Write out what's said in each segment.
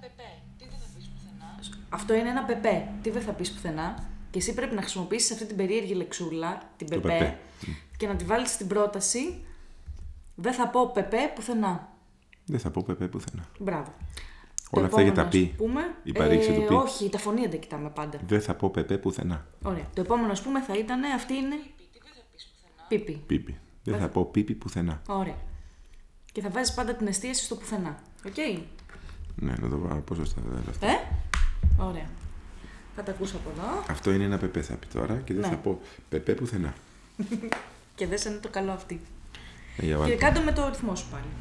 Αυτό είναι ένα πεπέ. Τι δεν θα πεις πουθενά. Και εσύ πρέπει να χρησιμοποιήσεις αυτή την περίεργη λεξούλα, την πεπέ, και να τη βάλεις στην πρόταση. Δεν θα πω πεπέ πουθενά. Δεν θα πω πεπέ πουθενά. Μπράβο. Όλα αυτά για τα πι. Η παρήξη του πι. Όχι, τα φωνήεντα κοιτάμε πάντα. Δεν θα πω πεπέ πουθενά. Ωραία. Το επόμενο, ας πούμε, θα ήταν. Αυτή είναι. Πίπι. Πίπι. Δεν θα πω πίπι πουθενά. Ωραία. Και θα βάζεις πάντα την εστίαση στο πουθενά. Οκ. Ναι, να το βάλω πόσο στα αυτά. Ωραία. Θα τα ακούσω από εδώ. Αυτό είναι ένα πεπέ θα πει τώρα και δεν θα πω πεπέ πουθενά. Και δες αν είναι το καλό αυτή. Και κάτω με το ρυθμό σου πάλι.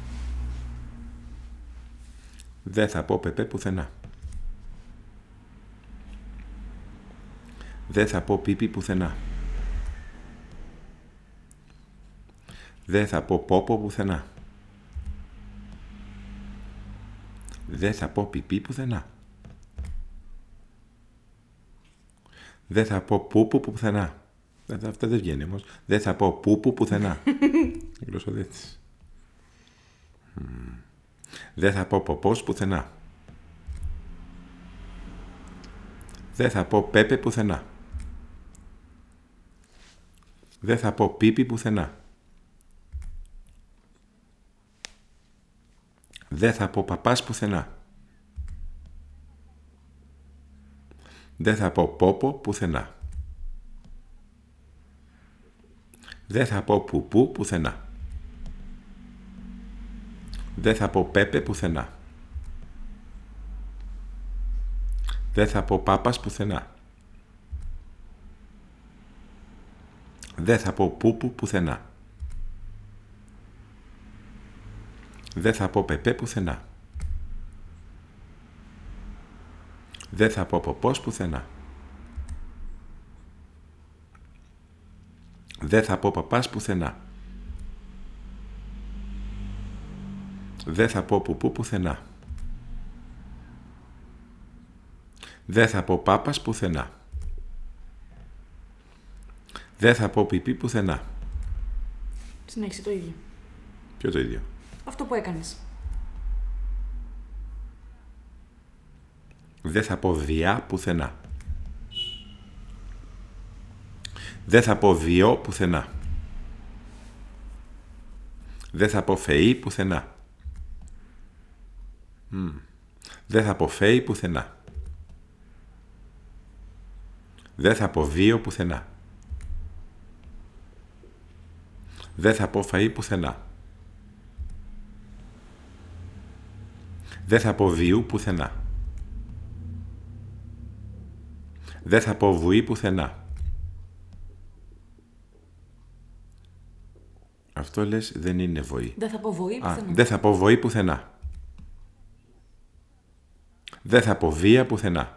Δεν θα πω πεπέ πουθενά. Δεν θα πω πίπι πουθενά. Δεν θα πω πόπο πουθενά. Δεν θα πω πιπί πουθενά. Δεν θα πω πούπου πουθενά. Αυτό δεν βγαίνει όμως. Δεν θα πω πούπου πουθενά. Γλωσσοδέτης. Δεν θα πω ποπός πουθενά. Δεν θα πω πέπε πουθενά. Δεν θα πω πίπι πουθενά. Δεν θα πω παπάς πουθενά. Δεν θα πω πόπο πουθενά. Δεν θα πω πουπού πουθενά. Δεν θα πω πέπε πουθενά. Δεν θα πω πάπας πουθενά. Δεν θα πω πούπου πουθενά. Δεν θα πω πεπέ πουθενά. Δεν θα πω ποπός πουθενά. Δεν θα πω παπάς πουθενά. Δεν θα πω πουπού πουθενά. Δεν θα πω πάπας πουθενά. Δεν θα πω πιπί πουθενά. Συνέχισε το ίδιο. Ποιο το ίδιο? Αυτό που έκανες. Δεν θα πω διά πουθενά. Δεν θα πω διό πουθενά. Δεν θα πω φεή πουθενά. Δεν θα πω φέη πουθενά. Δεν θα πω βίο πουθενά. Δεν θα πω φαΐ πουθενά. Δεν θα πω βιού πουθενά. Δεν θα πω βουή πουθενά. Αυτό λες δεν είναι βοή. Δεν θα πω βοή πουθενά. Δεν θα πω βοή πουθενά. Δεν θα πω βία πουθενά.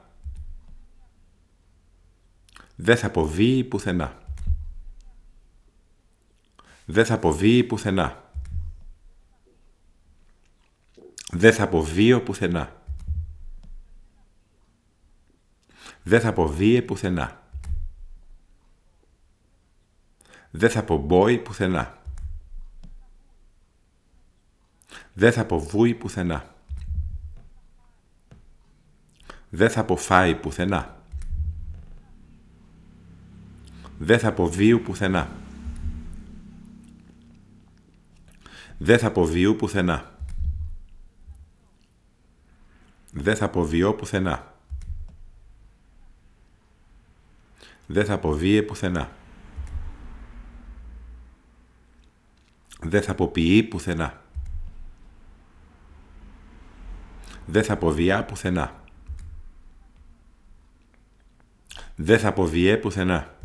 Δεν θα πω βίη πουθενά. Δεν θα πω βίη πουθενά. Δεν θα πω βίο πουθενά. Δεν θα πω βίαι πουθενά. Δεν θα πω μπόι πουθενά. Δεν θα πω βούι πουθενά. Δεν θα πω φάι πουθενά. Δεν θα πω βίου πουθενά. Δεν θα πω βιού πουθενά. Δεν θα πω βιό πουθενά. Δεν θα πω βίαι πουθενά. Δεν θα πω ποιή πουθενά. Δεν θα πω βιά πουθενά. Δεν θα πω βιέ πουθενά.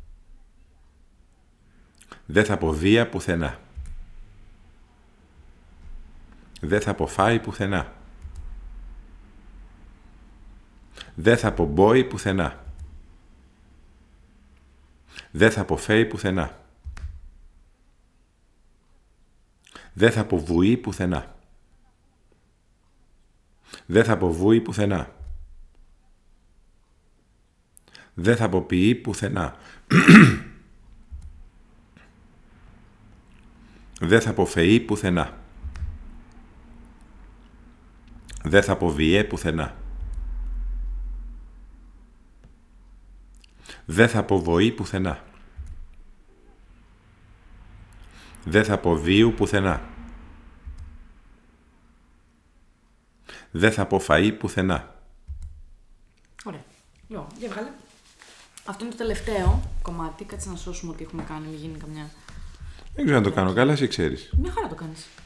Δεν θα πω βία πουθενά. Δεν θα πω φάι πουθενά. Δεν θα πω μπόι πουθενά. Δεν θα πω φέι πουθενά. Δεν θα πω βουή πουθενά. Δεν θα πω βούι πουθενά. Δεν θα πω ποιή πουθενά. Δεν θα πω φεή πουθενά. Δεν θα πω βιέ πουθενά. Δεν θα πω βοή πουθενά. Δεν θα πω βίου πουθενά. Δεν θα πω φαΐ πουθενά. Ωραία. Λοιπόν, για βγάλε. Αυτό είναι το τελευταίο κομμάτι. Κάτσε να σώσουμε ό,τι έχουμε κάνει, μην γίνει καμιά. Δεν ξέρω αν το κάνω καλά, εσύ ξέρεις. Μια χαρά το κάνεις.